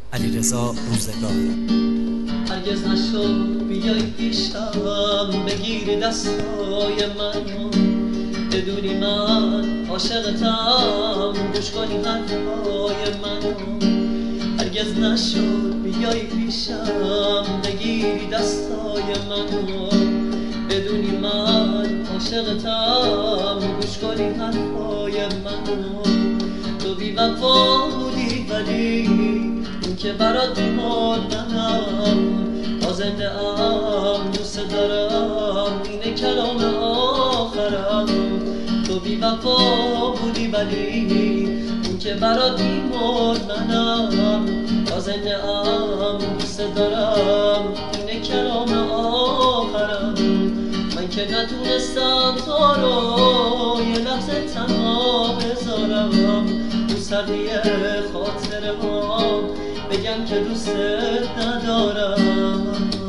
علیرضا روزگار. هرگز نشد بیای پیشم بگیری دستای منو، بدونی من عاشقتم، گوش کنی حرفای منو. هرگز نشد بیای پیشم بگیری دستای منو، بدونی من عاشقتم، گوش کنی حرفای منو. تو بی وفا بودی ولی این که برات میمردم، تا زنده ام دوست دارم، اینه کلام آخرم. تو بی وفا بودی ولی این که برات میمردم، تا زنده ام دوست دارم، اینه کلام آخرم. من که نتونستم تو رو یه لحظه تنها بذارم، تو سردی خاطر ما بگم که دوستت ندارم.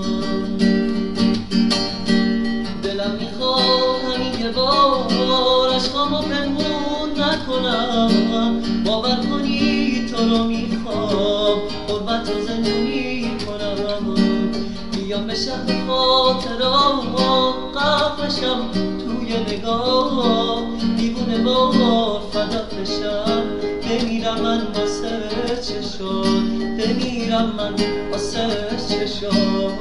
دلم میخواد همین یه بار عشقامو پنهون نکنم، باور کنی تو رو میخوام، قربت رو زندونی کنم. بیام به شهر خاطرام غرق بشم توی نگاه، دیوونه بار فدا بشم، بمیرم من واسه چشم، بمیرم من واسه چشم.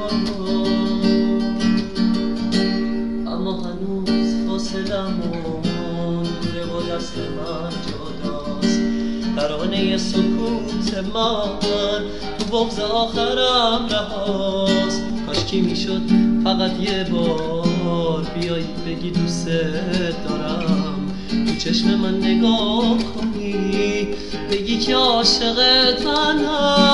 اما هنوز فاصلمون دوره و دست من جداست، ترانه سکوت من تو بغض آخرم رهاست. کاشکی میشد فقط یه بار بیایی بگی دوست دارم، تو چشم من نگاه کنی بگی که عاشقت منم.